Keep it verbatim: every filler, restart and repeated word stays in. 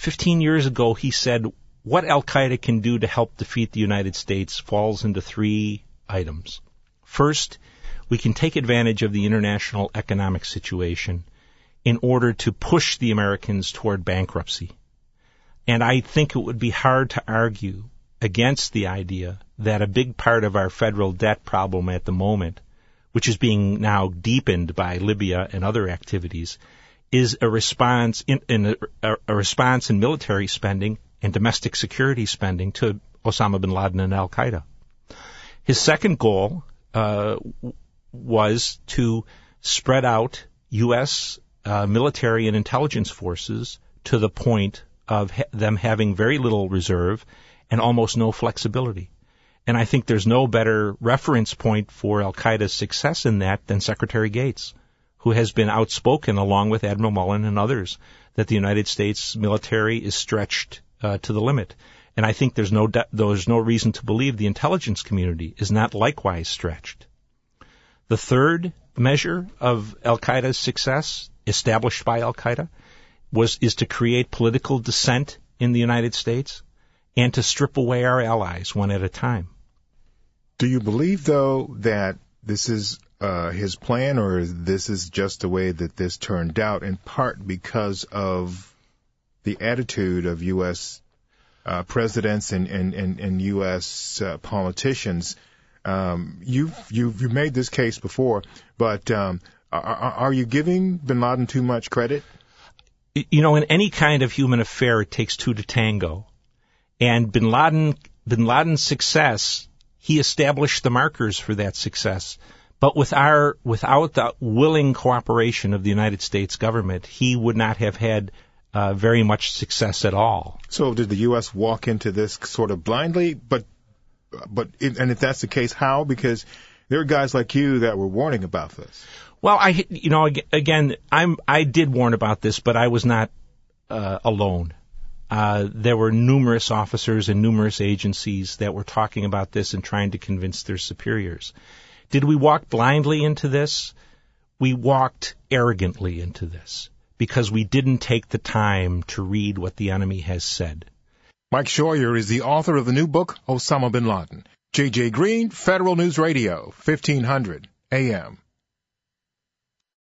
fifteen years ago, he said, what Al-Qaeda can do to help defeat the United States falls into three items. First, we can take advantage of the international economic situation in order to push the Americans toward bankruptcy. And I think it would be hard to argue against the idea that a big part of our federal debt problem at the moment, which is being now deepened by Libya and other activities, is a response in, in a, a response in military spending and domestic security spending to Osama bin Laden and Al-Qaeda. His second goal uh, was to spread out U S uh, military and intelligence forces to the point of ha- them having very little reserve and almost no flexibility. And I think there's no better reference point for Al-Qaeda's success in that than Secretary Gates, who has been outspoken, along with Admiral Mullen and others, that the United States military is stretched uh, to the limit. And I think there's no de- there's no reason to believe the intelligence community is not likewise stretched. The third measure of Al-Qaeda's success, established by Al-Qaeda, was is to create political dissent in the United States and to strip away our allies one at a time. Do you believe, though, that this is uh, his plan, or this is just the way that this turned out, in part because of the attitude of U S uh, presidents and, and, and, and U S uh, politicians? Um, you've, you've, you've made this case before, but um, are, are you giving bin Laden too much credit? You know, in any kind of human affair, it takes two to tango. And bin Laden, bin Laden's success, he established the markers for that success. But with our, without the willing cooperation of the United States government, he would not have had uh, very much success at all. So did the U S walk into this sort of blindly? But, but, and if that's the case, how? Because there are guys like you that were warning about this. Well, I, you know, again, I'm, I did warn about this, but I was not uh, alone. Uh, there were numerous officers and numerous agencies that were talking about this and trying to convince their superiors. Did we walk blindly into this? We walked arrogantly into this because we didn't take the time to read what the enemy has said. Mike Scheuer is the author of the new book, Osama bin Laden. J J Green, Federal News Radio, fifteen hundred A M.